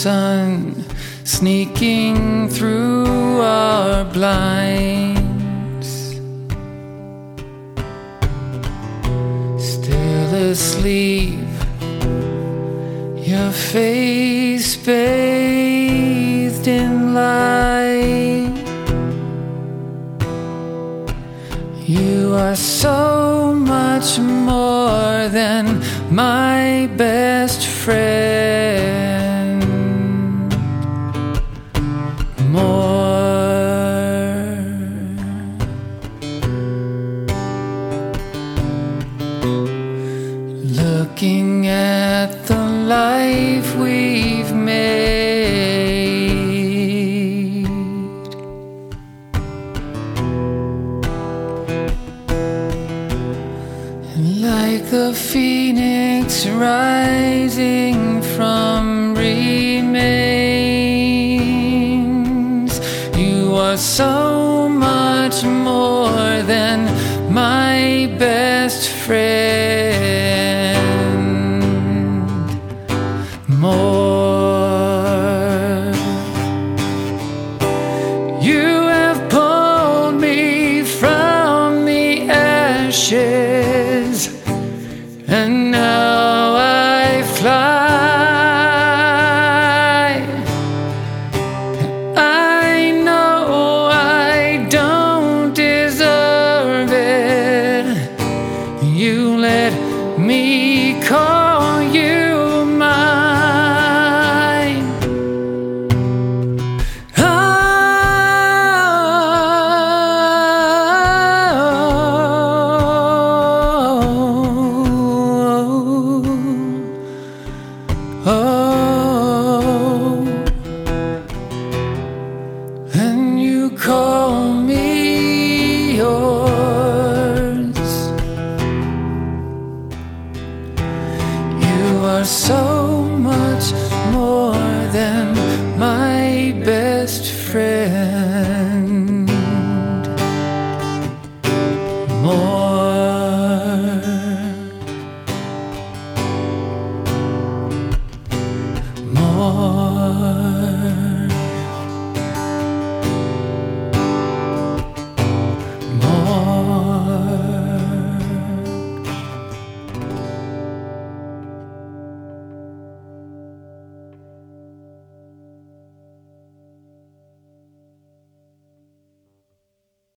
sun sneaking through our blinds, still asleep, your face bathed in light. You are so much more than my best friend. More. Looking at the life we've made, like the phoenix rising from remains, you are so much more than my best friend. More. You have pulled me from the ashes, and now I fly. I know I don't deserve it. You let me call you mine. Oh, and you call me yours. You are so much more than my best friend.